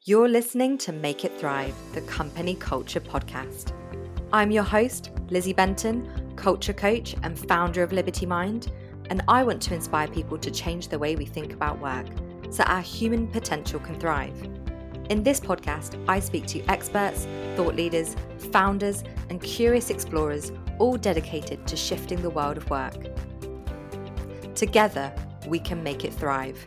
You're listening to Make It Thrive, the Company Culture Podcast. I'm your host, Lizzie Benton, culture coach and founder of Liberty Mind, and I want to inspire people to change the way we think about work so our human potential can thrive. In this podcast, I speak to experts, thought leaders, founders, and curious explorers, all dedicated to shifting the world of work. Together, we can make it thrive.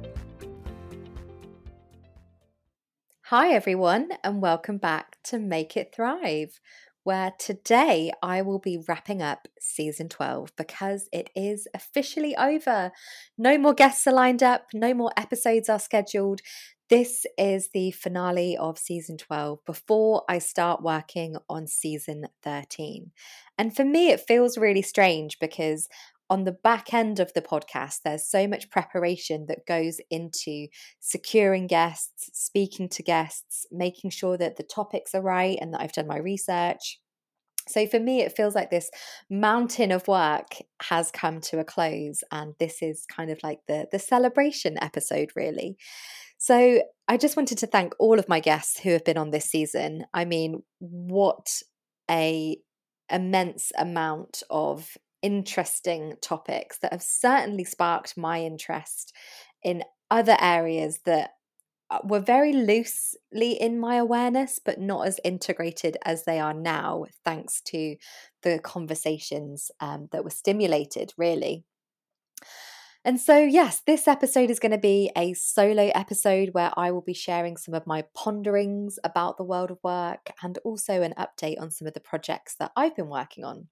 Hi everyone, and welcome back to Make It Thrive, where today I will be wrapping up season 12 because it is officially over. No more guests are lined up, no more episodes are scheduled. This is the finale of season 12 before I start working on season 13. And for me, it feels really strange because on the back end of the podcast, there's so much preparation that goes into securing guests, speaking to guests, making sure that the topics are right and that I've done my research. So for me, it feels like this mountain of work has come to a close, and this is kind of like the celebration episode, really. So I just wanted to thank all of my guests who have been on this season. I mean, what a immense amount of interesting topics that have certainly sparked my interest in other areas that were very loosely in my awareness, but not as integrated as they are now, thanks to the conversations that were stimulated, really. And so, yes, this episode is going to be a solo episode where I will be sharing some of my ponderings about the world of work and also an update on some of the projects that I've been working on.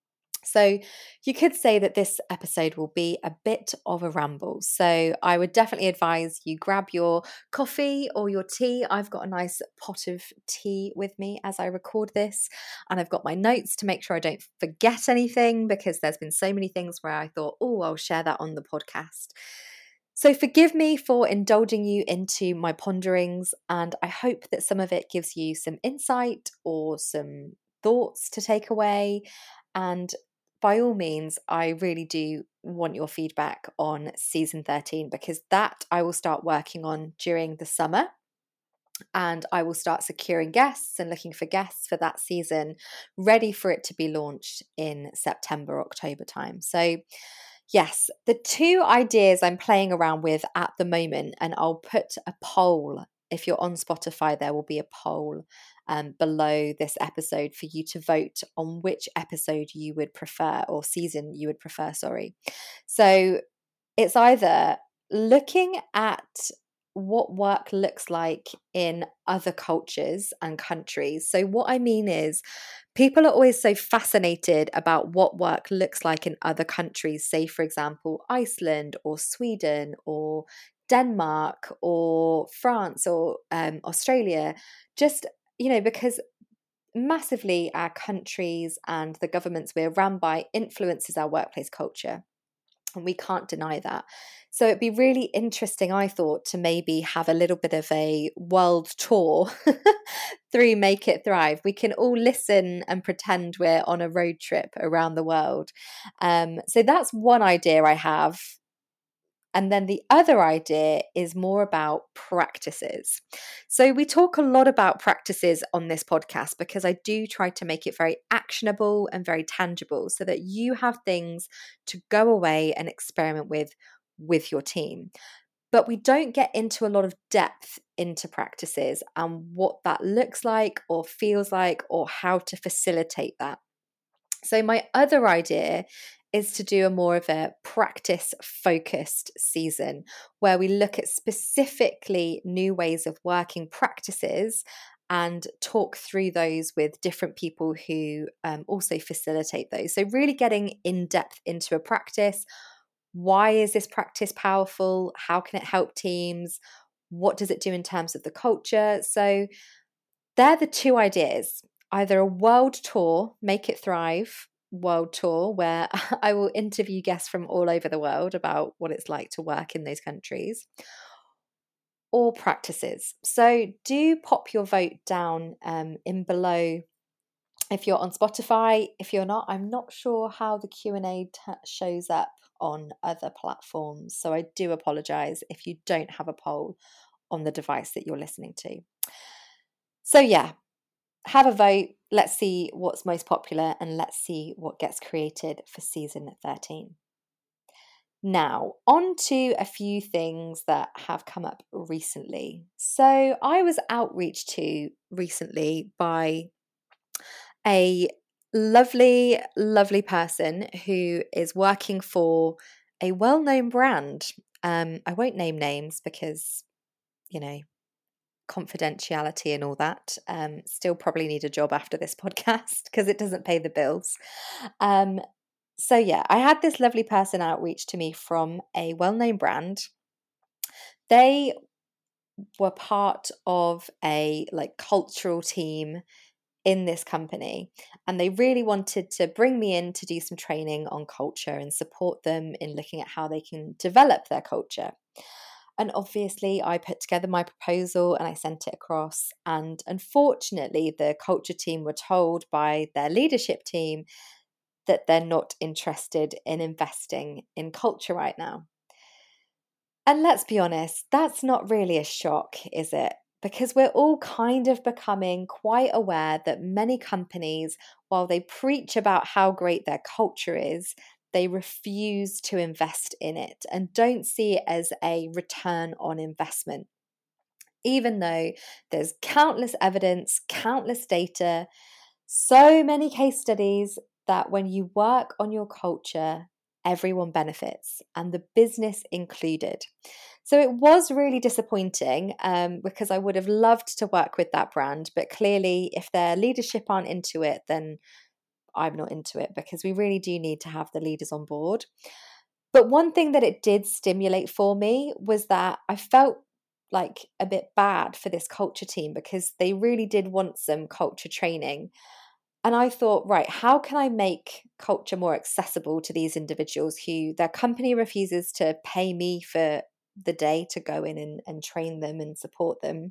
So you could say that this episode will be a bit of a ramble. So I would definitely advise you grab your coffee or your tea. I've got a nice pot of tea with me as I record this, and I've got my notes to make sure I don't forget anything because there's been so many things where I thought, oh, I'll share that on the podcast. So forgive me for indulging you into my ponderings, and I hope that some of it gives you some insight or some thoughts to take away. And by all means, I really do want your feedback on season 13 because that I will start working on during the summer, and I will start securing guests and looking for guests for that season, ready for it to be launched in September, October time. So yes, the two ideas I'm playing around with at the moment, and I'll put a poll. If you're on Spotify, there will be a poll below this episode for you to vote on which episode you would prefer, or season you would prefer, sorry. So it's either looking at what work looks like in other cultures and countries. So what I mean is people are always so fascinated about what work looks like in other countries, say, for example, Iceland or Sweden or Denmark or France or Australia, just, because massively our countries and the governments we're run by influences our workplace culture. And we can't deny that. So it'd be really interesting, I thought, to maybe have a little bit of a world tour through Make It Thrive. We can all listen and pretend we're on a road trip around the world. So that's one idea I have. And then the other idea is more about practices. So we talk a lot about practices on this podcast because I do try to make it very actionable and very tangible so that you have things to go away and experiment with your team. But we don't get into a lot of depth into practices and what that looks like or feels like or how to facilitate that. So my other idea is to do a more of a practice focused season where we look at specifically new ways of working practices and talk through those with different people who also facilitate those. So really getting in depth into a practice. Why is this practice powerful? How can it help teams? What does it do in terms of the culture? So they're the two ideas. Either a world tour, Make It Thrive world tour, where I will interview guests from all over the world about what it's like to work in those countries, or practices. So do pop your vote down in below if you're on Spotify. If you're not, I'm not sure how the Q&A shows up on other platforms. So I do apologize if you don't have a poll on the device that you're listening to. So yeah, have a vote. Let's see what's most popular and let's see what gets created for season 13. Now, on to a few things that have come up recently. So, I was outreached to recently by a lovely, lovely person who is working for a well known brand. I won't name names because, you know, confidentiality and all that. Still probably need a job after this podcast because it doesn't pay the bills. So yeah, I had this lovely person outreach to me from a well-known brand. They were part of a like cultural team in this company, and they really wanted to bring me in to do some training on culture and support them in looking at how they can develop their culture. And obviously, I put together my proposal and I sent it across. And unfortunately, the culture team were told by their leadership team that they're not interested in investing in culture right now. And let's be honest, that's not really a shock, is it? Because we're all kind of becoming quite aware that many companies, while they preach about how great their culture is, they refuse to invest in it and don't see it as a return on investment. Even though there's countless evidence, countless data, so many case studies that when you work on your culture, everyone benefits and the business included. So it was really disappointing because I would have loved to work with that brand. But clearly, if their leadership aren't into it, then I'm not into it because we really do need to have the leaders on board. But one thing that it did stimulate for me was that I felt like a bit bad for this culture team because they really did want some culture training. And I thought, right, how can I make culture more accessible to these individuals who their company refuses to pay me for the day to go in and train them and support them?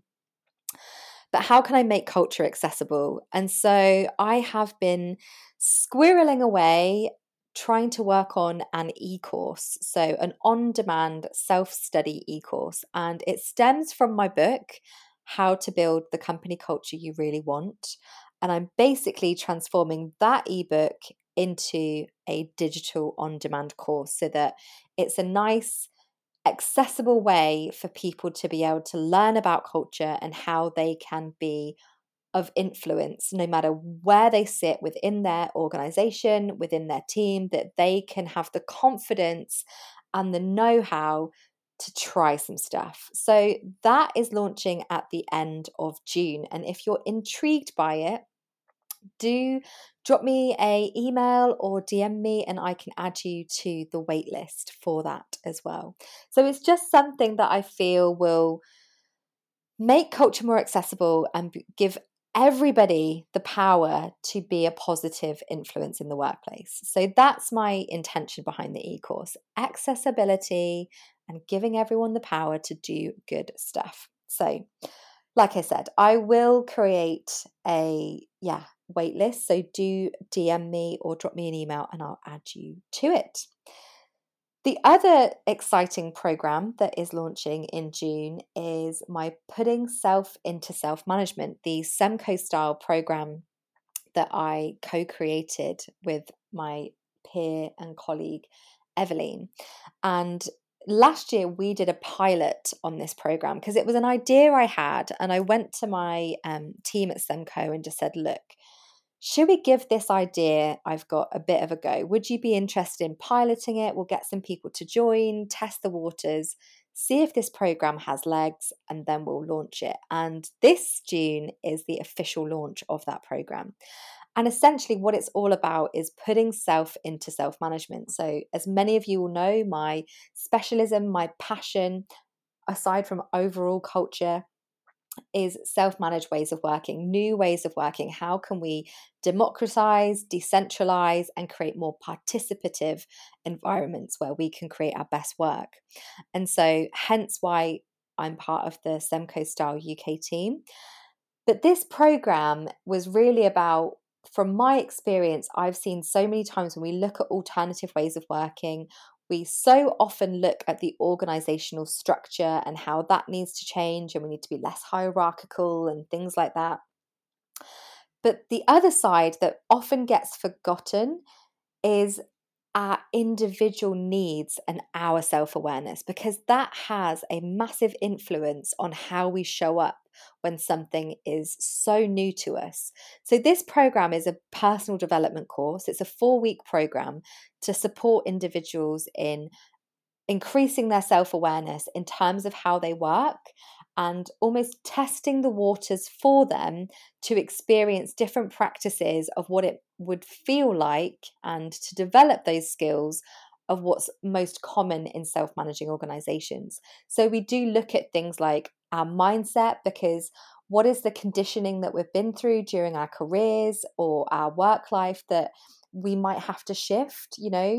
But how can I make culture accessible? And so I have been squirreling away trying to work on an e-course, so an on-demand self-study e-course. And it stems from my book, How to Build the Company Culture You Really Want. And I'm basically transforming that ebook into a digital on-demand course so that it's a nice accessible way for people to be able to learn about culture and how they can be of influence no matter where they sit within their organization, within their team, that they can have the confidence and the know-how to try some stuff. So that is launching at the end of June. And if you're intrigued by it, do drop me a email or DM me and I can add you to the waitlist for that as well. So it's just something that I feel will make culture more accessible and give everybody the power to be a positive influence in the workplace. So that's my intention behind the e-course: accessibility and giving everyone the power to do good stuff. So like I said, I will create a waitlist. So do DM me or drop me an email and I'll add you to it. The other exciting program that is launching in June is my Putting Self into Self-Management, the Semco style program that I co-created with my peer and colleague, Eveline. And last year we did a pilot on this program because it was an idea I had, and I went to my team at Semco and just said, look, should we give this idea I've got a bit of a go? Would you be interested in piloting it? We'll get some people to join, test the waters, see if this program has legs, and then we'll launch it. And this June is the official launch of that program. And essentially what it's all about is putting self into self-management. So as many of you will know, my specialism, my passion, aside from overall culture, is self-managed ways of working, new ways of working. How can we democratize, decentralize, and create more participative environments where we can create our best work? And so hence why I'm part of the Semco Style UK team. But this program was really about, from my experience, I've seen so many times when we look at alternative ways of working, We so often look at the organizational structure and how that needs to change, and we need to be less hierarchical and things like that. But the other side that often gets forgotten is our individual needs and our self-awareness, because that has a massive influence on how we show up when something is so new to us. So this program is a personal development course. It's a 4-week program to support individuals in increasing their self-awareness in terms of how they work, and almost testing the waters for them to experience different practices of what it would feel like, and to develop those skills of what's most common in self-managing organizations. So we do look at things like our mindset, because what is the conditioning that we've been through during our careers or our work life that we might have to shift,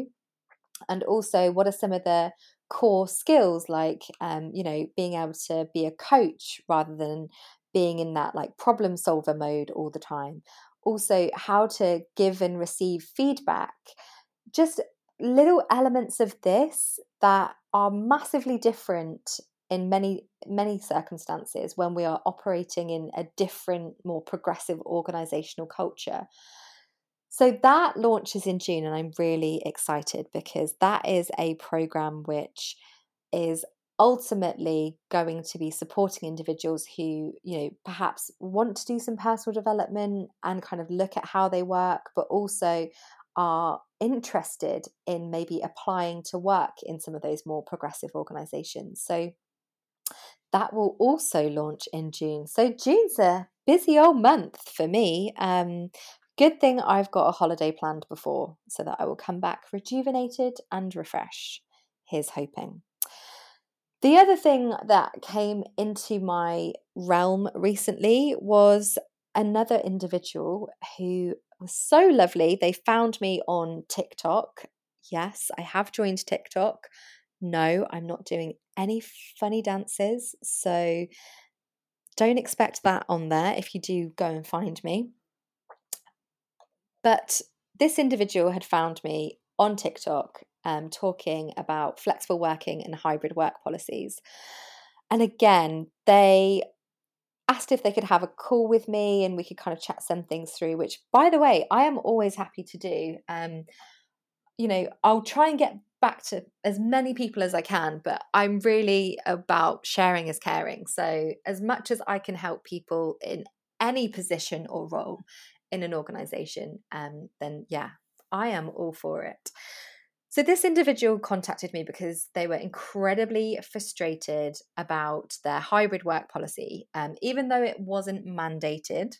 and also what are some of the core skills, like being able to be a coach rather than being in that like problem solver mode all the time. Also, how to give and receive feedback. Just little elements of this that are massively different in many circumstances when we are operating in a different, more progressive organizational culture. So that launches in June, and I'm really excited because that is a program which is ultimately going to be supporting individuals who, perhaps want to do some personal development and kind of look at how they work, but also are interested in maybe applying to work in some of those more progressive organizations. So that will also launch in June. So June's a busy old month for me. Good thing I've got a holiday planned before, so that I will come back rejuvenated and refreshed. Here's hoping. The other thing that came into my realm recently was another individual who was so lovely. They found me on TikTok. Yes, I have joined TikTok. No, I'm not doing any funny dances, so don't expect that on there if you do go and find me. But this individual had found me on TikTok talking about flexible working and hybrid work policies. And again, they asked if they could have a call with me and we could kind of chat some things through, which, by the way, I am always happy to do. I'll try and get back to as many people as I can, but I'm really about sharing is caring. So as much as I can help people in any position or role in an organization, then yeah, I am all for it. So this individual contacted me because they were incredibly frustrated about their hybrid work policy. Even though it wasn't mandated,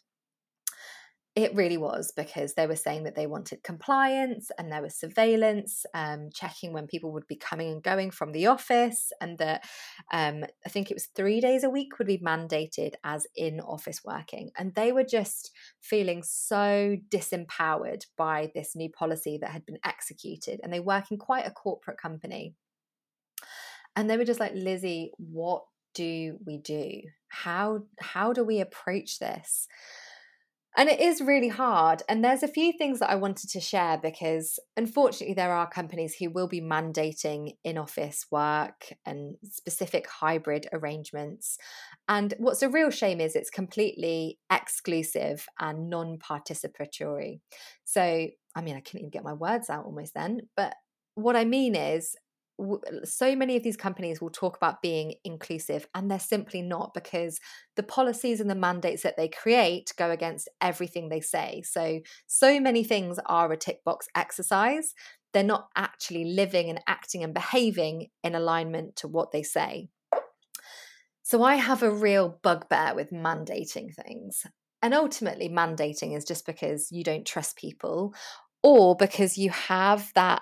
it really was, because they were saying that they wanted compliance and there was surveillance, checking when people would be coming and going from the office, and that I think it was 3 days a week would be mandated as in-office working. And they were just feeling so disempowered by this new policy that had been executed. And they work in quite a corporate company. And they were just like, Lizzie, what do we do? How do we approach this? And it is really hard. And there's a few things that I wanted to share, because unfortunately there are companies who will be mandating in-office work and specific hybrid arrangements. And what's a real shame is it's completely exclusive and non-participatory. So, I mean, I couldn't even get my words out almost then. But what I mean is, so many of these companies will talk about being inclusive, and they're simply not, because the policies and the mandates that they create go against everything they say. So many things are a tick box exercise. They're not actually living and acting and behaving in alignment to what they say. So I have a real bugbear with mandating things. And ultimately, mandating is just because you don't trust people, or because you have that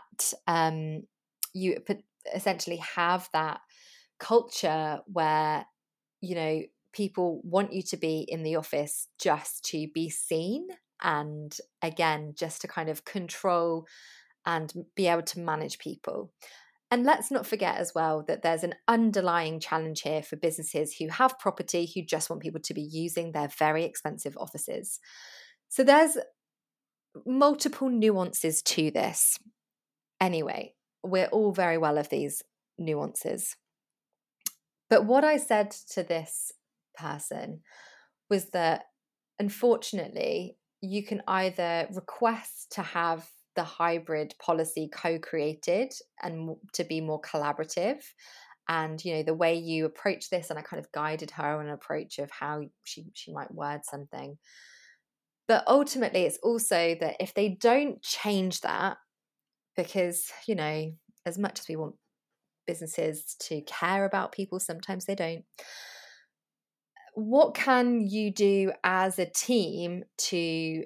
you essentially have that culture where, people want you to be in the office just to be seen, and again, just to kind of control and be able to manage people. And let's not forget as well that there's an underlying challenge here for businesses who have property, who just want people to be using their very expensive offices. So there's multiple nuances to this. Anyway, we're all very well of these nuances. But what I said to this person was that, unfortunately, you can either request to have the hybrid policy co-created and to be more collaborative. And, you know, the way you approach this, and I kind of guided her on an approach of how she might word something. But ultimately, it's also that if they don't change that, because, you know, as much as we want businesses to care about people, sometimes they don't. What can you do as a team to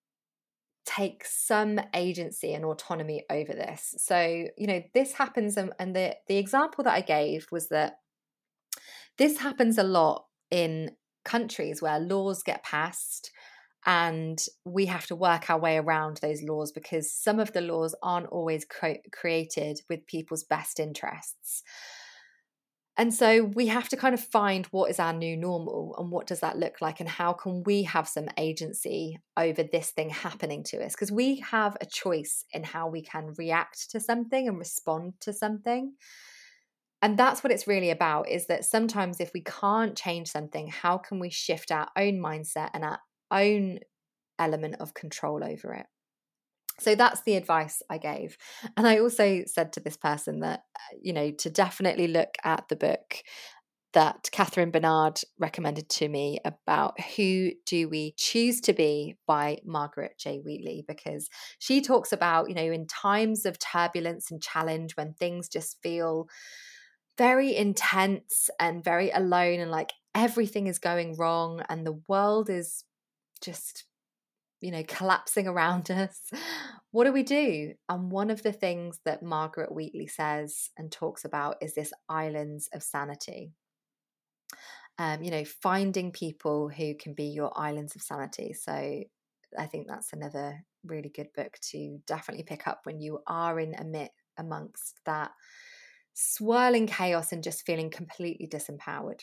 take some agency and autonomy over this? So, you know, this happens, and the example that I gave was that this happens a lot in countries where laws get passed and we have to work our way around those laws because some of the laws aren't always created with people's best interests. And so we have to kind of find what is our new normal and what does that look like and how can we have some agency over this thing happening to us? Because we have a choice in how we can react to something and respond to something. And that's what it's really about, is that sometimes if we can't change something, how can we shift our own mindset and our own element of control over it? So that's the advice I gave. And I also said to this person that, you know, to definitely look at the book that Catherine Bernard recommended to me about Who Do We Choose to Be by Margaret J. Wheatley, because she talks about, you know, in times of turbulence and challenge when things just feel very intense and very alone and like everything is going wrong and the world is just, you know, collapsing around us. What do we do? And one of the things that Margaret Wheatley says and talks about is this islands of sanity. You know, finding people who can be your islands of sanity. So I think that's another really good book to definitely pick up when you are amongst that swirling chaos and just feeling completely disempowered.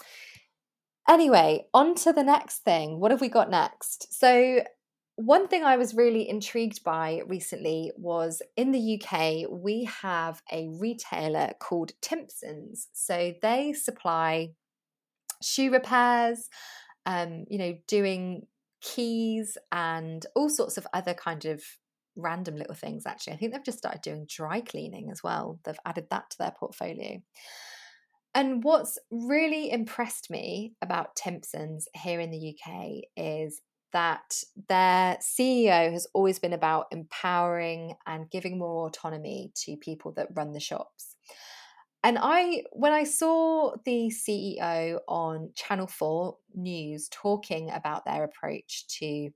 Anyway, on to the next thing. What have we got next? So one thing I was really intrigued by recently was in the UK, we have a retailer called Timpsons. So they supply shoe repairs, you know, doing keys and all sorts of other kind of random little things, actually. I think they've just started doing dry cleaning as well. They've added that to their portfolio. And what's really impressed me about Timpsons here in the UK is that their CEO has always been about empowering and giving more autonomy to people that run the shops. And when I saw the CEO on Channel 4 News talking about their approach to, you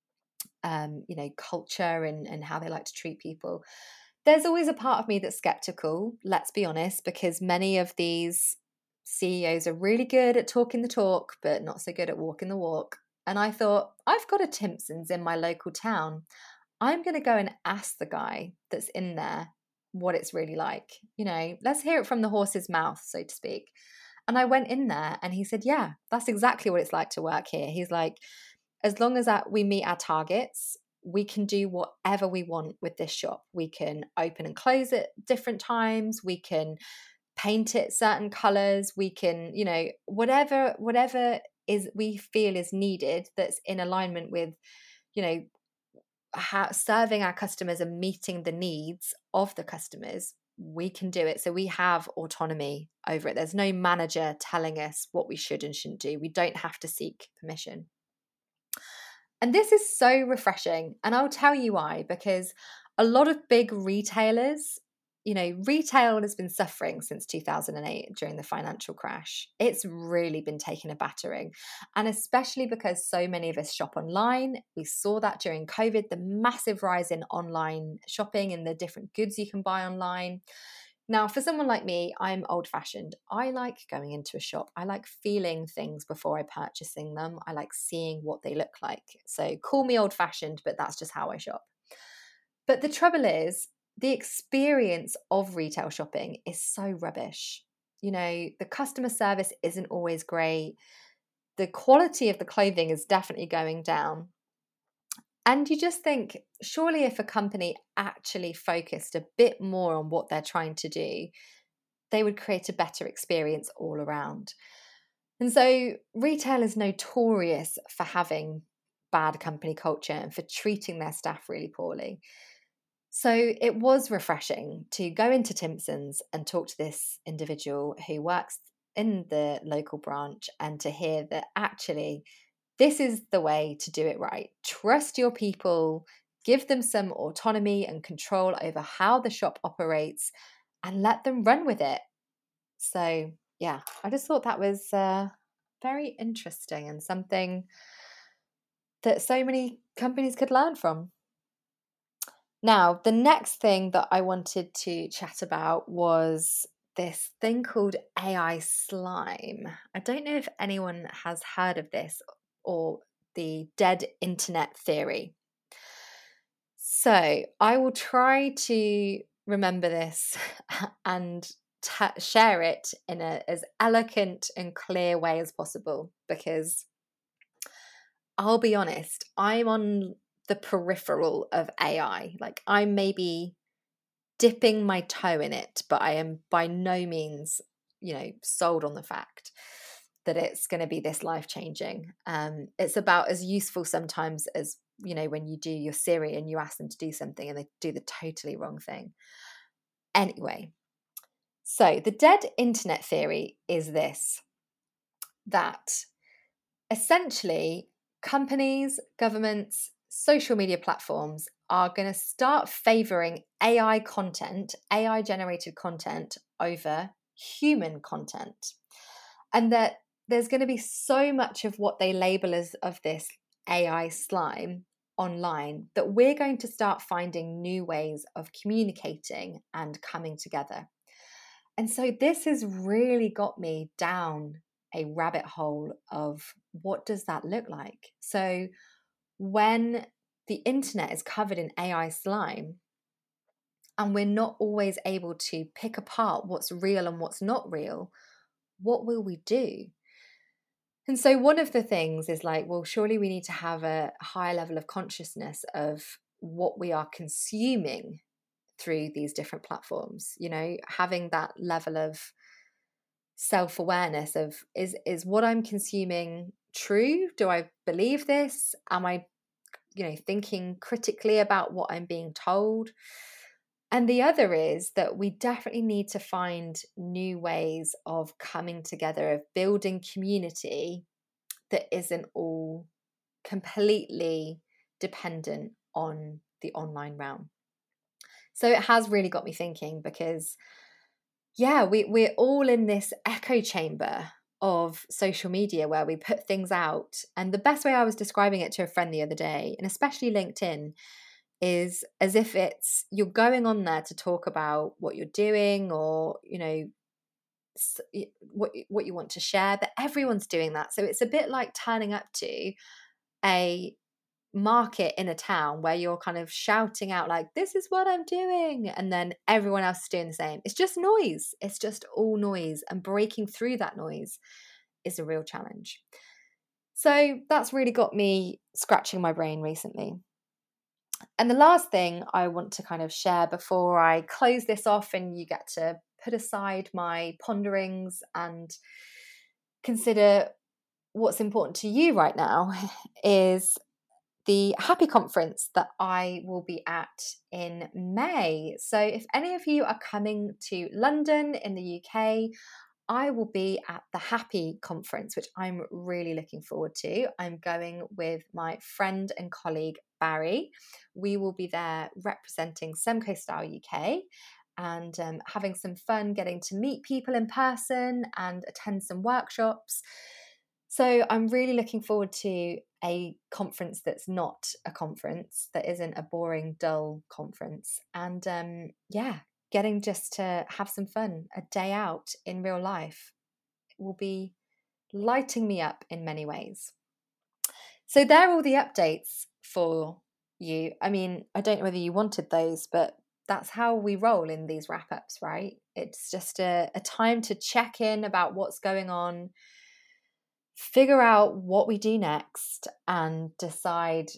know, culture and how they like to treat people, there's always a part of me that's skeptical, let's be honest, because many of these CEOs are really good at talking the talk, but not so good at walking the walk. And I thought, I've got a Timpsons in my local town. I'm going to go and ask the guy that's in there what it's really like. You know, let's hear it from the horse's mouth, so to speak. And I went in there and he said, yeah, that's exactly what it's like to work here. He's like, as long as we meet our targets, we can do whatever we want with this shop. We can open and close it different times. We can paint it certain colors. We can, you know, whatever is we feel is needed that's in alignment with, you know, serving our customers and meeting the needs of the customers, we can do it. So we have autonomy over it. There's no manager telling us what we should and shouldn't do. We don't have to seek permission. And this is so refreshing. And I'll tell you why, because a lot of big retailers, you know, retail has been suffering since 2008 during the financial crash. It's really been taking a battering. And especially because so many of us shop online. We saw that during COVID, the massive rise in online shopping and the different goods you can buy online. Now, for someone like me, I'm old-fashioned. I like going into a shop. I like feeling things before I purchasing them. I like seeing what they look like. So call me old-fashioned, but that's just how I shop. But the trouble is, the experience of retail shopping is so rubbish. You know, the customer service isn't always great. The quality of the clothing is definitely going down. And you just think, surely if a company actually focused a bit more on what they're trying to do, they would create a better experience all around. And so retail is notorious for having bad company culture and for treating their staff really poorly. So it was refreshing to go into Timpson's and talk to this individual who works in the local branch and to hear that actually this is the way to do it right. Trust your people, give them some autonomy and control over how the shop operates, and let them run with it. So, yeah, I just thought that was very interesting and something that so many companies could learn from. Now, the next thing that I wanted to chat about was this thing called AI slime. I don't know if anyone has heard of this or the dead internet theory. So I will try to remember this and share it in as elegant and clear way as possible, because I'll be honest, I'm on the peripheral of AI. Like, I'm maybe dipping my toe in it, but I am by no means, sold on the fact that it's going to be this life-changing. It's about as useful sometimes as, when you do your Siri and you ask them to do something and they do the totally wrong thing. Anyway, so the dead internet theory is this, that essentially companies, governments, social media platforms are going to start favoring AI content, AI generated content over human content. And that there's going to be so much of what they label as of this AI slime online that we're going to start finding new ways of communicating and coming together. And so this has really got me down a rabbit hole of what does that look like? So when the internet is covered in AI slime and we're not always able to pick apart what's real and what's not real, what will we do? And so one of the things is like, well, surely we need to have a higher level of consciousness of what we are consuming through these different platforms, having that level of self-awareness of is what I'm consuming true? Do I believe this? Am I, thinking critically about what I'm being told? And the other is that we definitely need to find new ways of coming together, of building community that isn't all completely dependent on the online realm. So it has really got me thinking, because we're all in this echo chamber of social media where we put things out. And the best way I was describing it to a friend the other day, and especially LinkedIn, is as if it's you're going on there to talk about what you're doing or, what you want to share, but everyone's doing that. So it's a bit like turning up to a market in a town where you're kind of shouting out like, this is what I'm doing, and then everyone else is doing the same. It's just noise. It's just all noise, and breaking through that noise is a real challenge. So that's really got me scratching my brain recently. And the last thing I want to kind of share before I close this off and you get to put aside my ponderings and consider what's important to you right now is the Happy Conference that I will be at in May. So if any of you are coming to London in the UK, I will be at the Happy Conference, which I'm really looking forward to. I'm going with my friend and colleague Barry. We will be there representing Semco Style UK and having some fun, getting to meet people in person and attend some workshops. So I'm really looking forward to a conference that's not a conference, that isn't a boring, dull conference. And getting just to have some fun, a day out in real life, will be lighting me up in many ways. So there are all the updates for you. I mean, I don't know whether you wanted those, but that's how we roll in these wrap-ups, right? It's just a time to check in about what's going on, figure out what we do next, and decide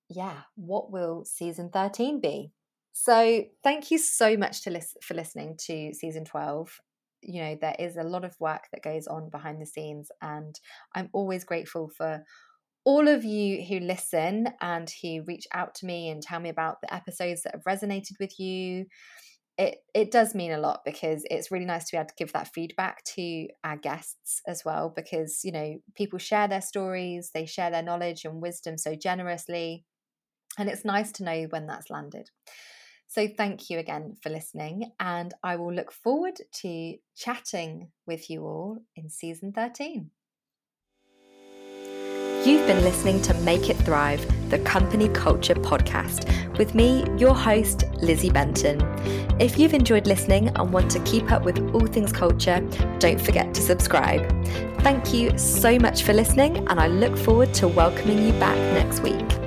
what will season 13 be? So thank you so much for listening to season 12. There is a lot of work that goes on behind the scenes, and I'm always grateful for all of you who listen and who reach out to me and tell me about the episodes that have resonated with you. It does mean a lot, because it's really nice to be able to give that feedback to our guests as well, because people share their stories, they share their knowledge and wisdom so generously, and it's nice to know when that's landed. So thank you again for listening, and I will look forward to chatting with you all in season 13. You've been listening to Make It Thrive, the Company Culture Podcast, with me, your host, Lizzie Benton. If you've enjoyed listening and want to keep up with all things culture, don't forget to subscribe. Thank you so much for listening, and I look forward to welcoming you back next week.